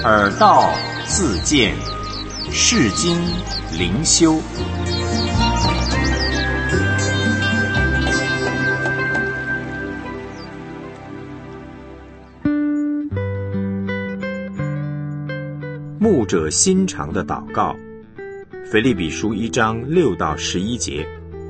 耳道自见，世经灵修。牧者心肠的祷告，腓立比书1章6到11节。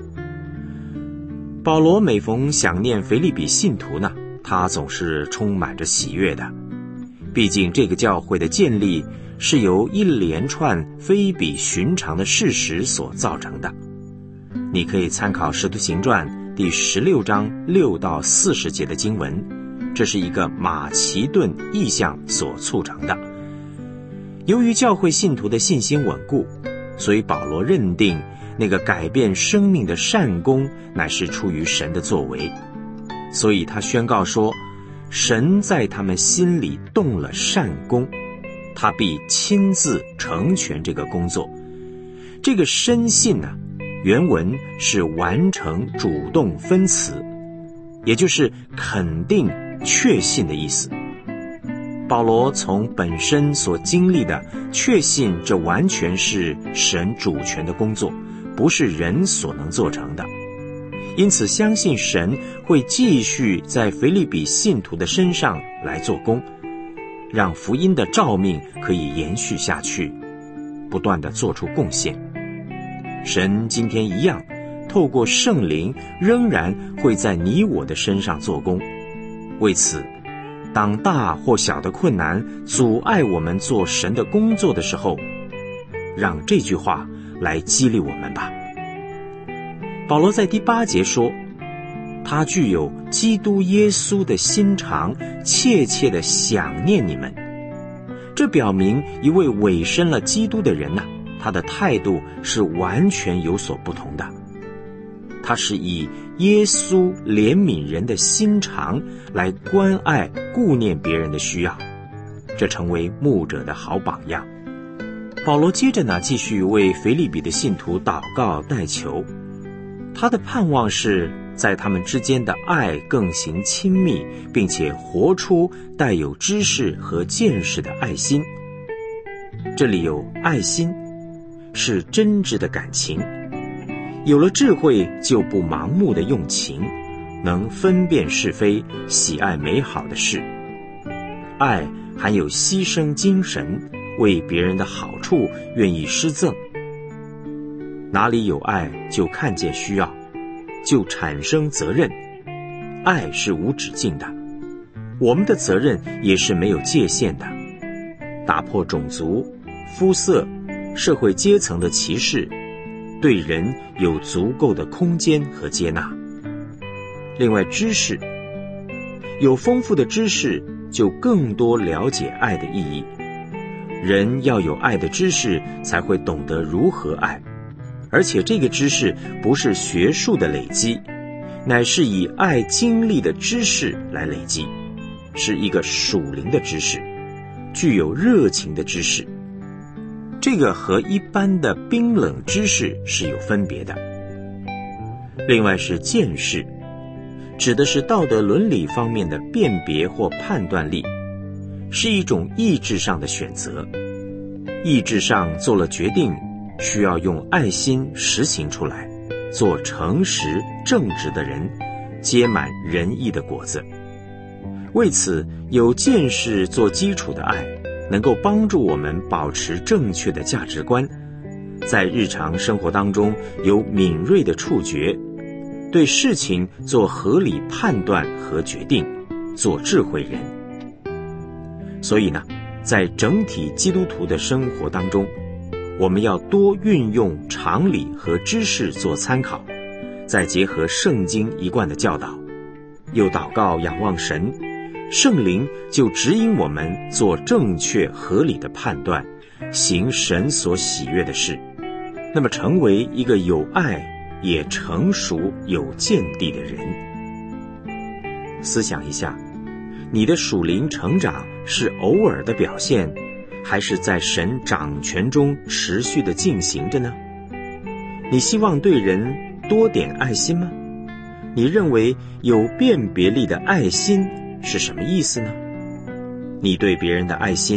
保罗每逢想念腓立比信徒呢，他总是充满着喜悦的。毕竟这个教会的建立是由一连串非比寻常的事实所造成的。你可以参考《使徒行传》第16章6到40节的经文，这是一个马其顿异象所促成的。由于教会信徒的信心稳固，所以保罗认定那个改变生命的善功乃是出于神的作为，所以他宣告说，神在他们心里动了善功，他必亲自成全这个工作。这个深信呢，原文是完成主动分词，也就是肯定确信的意思。保罗从本身所经历的确信，这完全是神主权的工作，不是人所能做成的。因此相信神会继续在腓立比信徒的身上来做工，让福音的召命可以延续下去，不断地做出贡献。神今天一样，透过圣灵仍然会在你我的身上做工。为此，当大或小的困难阻碍我们做神的工作的时候，让这句话来激励我们吧。保罗在第8节说，他具有基督耶稣的心肠，切切地想念你们。这表明一位委身了基督的人他的态度是完全有所不同的。他是以耶稣怜悯人的心肠来关爱顾念别人的需要，这成为牧者的好榜样。保罗接着继续为腓立比的信徒祷告代求，他的盼望是在他们之间的爱更行亲密，并且活出带有知识和见识的爱心。这里有爱心，是真挚的感情。有了智慧，就不盲目的用情，能分辨是非，喜爱美好的事。爱含有牺牲精神，为别人的好处愿意施赠。哪里有爱，就看见需要，就产生责任。爱是无止境的，我们的责任也是没有界限的。打破种族、肤色、社会阶层的歧视，对人有足够的空间和接纳。另外，知识，有丰富的知识，就更多了解爱的意义。人要有爱的知识，才会懂得如何爱，而且这个知识不是学术的累积，乃是以爱经历的知识来累积，是一个属灵的知识，具有热情的知识。这个和一般的冰冷知识是有分别的。另外是见识，指的是道德伦理方面的辨别或判断力，是一种意志上的选择。意志上做了决定，需要用爱心实行出来，做诚实正直的人，结满仁义的果子。为此，有见识做基础的爱，能够帮助我们保持正确的价值观，在日常生活当中有敏锐的触觉，对事情做合理判断和决定，做智慧人。所以在整体基督徒的生活当中，我们要多运用常理和知识做参考，再结合圣经一贯的教导，又祷告仰望神，圣灵就指引我们做正确合理的判断，行神所喜悦的事，那么成为一个有爱也成熟有见地的人。思想一下，你的属灵成长是偶尔的表现，还是在神掌权中持续的进行着呢？你希望对人多点爱心吗？你认为有辨别力的爱心是什么意思呢？你对别人的爱心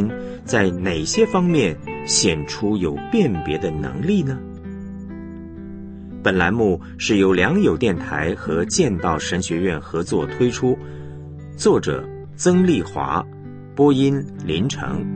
在哪些方面显出有辨别的能力呢？本栏目是由良友电台和剑道神学院合作推出，作者曾丽华，播音林成。